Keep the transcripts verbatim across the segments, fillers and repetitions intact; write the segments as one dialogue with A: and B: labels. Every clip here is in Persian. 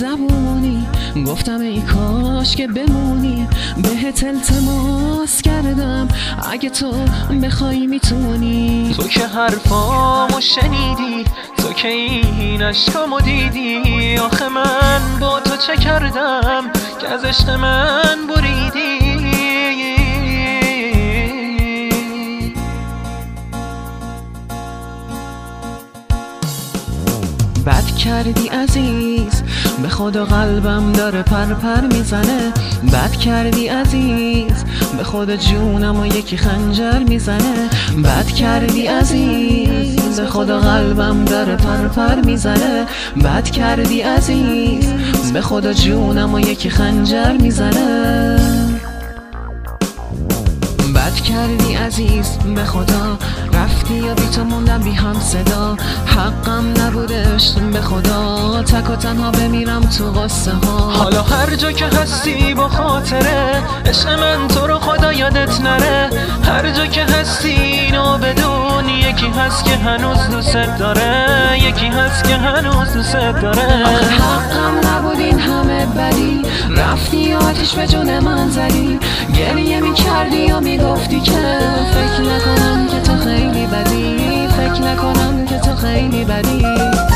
A: زبونی گفتم ای کاش که بمونی، بهت التماس کردم اگه تو بخوای میتونی.
B: تو که حرفامو شنیدی، تو که این عشقامو دیدی، آخه من با تو چه کردم که از عشق من بریدی.
A: بد کردی عزیز، به خدا قلبم داره پر پر میزنه. بد کردی عزیز، به خدا جونم و یکی خنجر میزنه. بد کردی عزیز، به خدا قلبم داره پر پر میزنه. بد کردی عزیز، به خدا جونم و یکی خنجر میزنه. بد کردی عزیز، به خدا رفتی یا بی تو موندم بی هم صدا. حقم نبودش به خدا، تک و تنها بمیرم تو قصه ها.
B: حالا هر جا که هستی با خاطره عشق من تو رو خدا یادت نره. هر جا که هستی اینو بدون، یکی هست که هنوز دوست داره، یکی هست که هنوز دوست داره.
A: آخه حقم نبود این همه بدی، رفتی آتیش به جون من زدی. گریه میکردی یا میگفتی که فکر نکنم که تو خیلی بدی، فکر نکنم که تو خیلی بدی.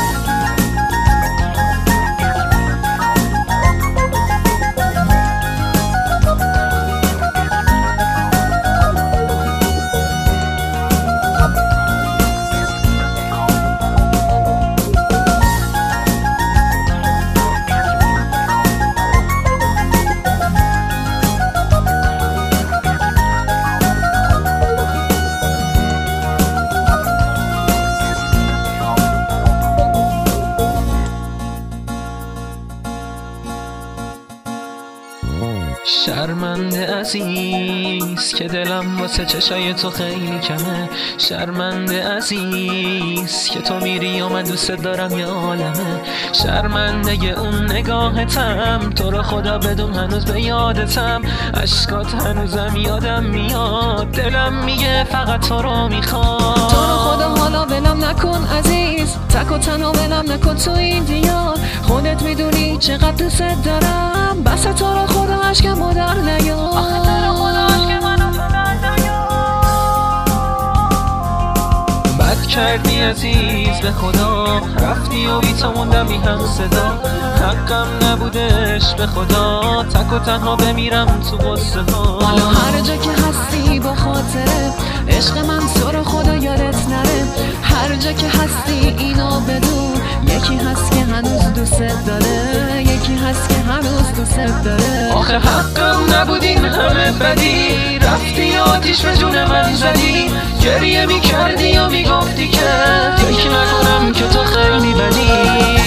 B: شرمنده عزیز که دلم واسه چشای تو خیلی کمه. شرمنده عزیز که تو میری و من دوست دارم یا عالمه. شرمنده اون نگاهتم، تو رو خدا بدون هنوز به یادتم. عشقات هنوزم یادم میاد، دلم میگه فقط تو رو میخواد.
A: تو رو خدا حالا ولم نکن عزیز، تک و تنها ولم نکن تو این دیار. خودت میدونی چقدر دوست دارم، بس تو رو خدا عشقمو در نیار. آخه تو رو خدا عشقمو در نیار.
B: بد کردی عزیز، به خدا رفتی و بی تو موندم بی هم صدا. حقم نبودش به خدا، تک و تنها بمیرم تو غصه ها.
A: حالا هر جا که هستی با خاطره عشق من تو رو خدا یادت نره. هر جا که هستی اینو بدون، یکی هست که هنوز دوست داره، یکی هست که هنوز دوست داره.
B: آخه حقم نبود این همه بدی، رفتی آتیش به جون من زدی. گریه میکردی و میگفتی که فکر نکنم که تو خیلی بدی.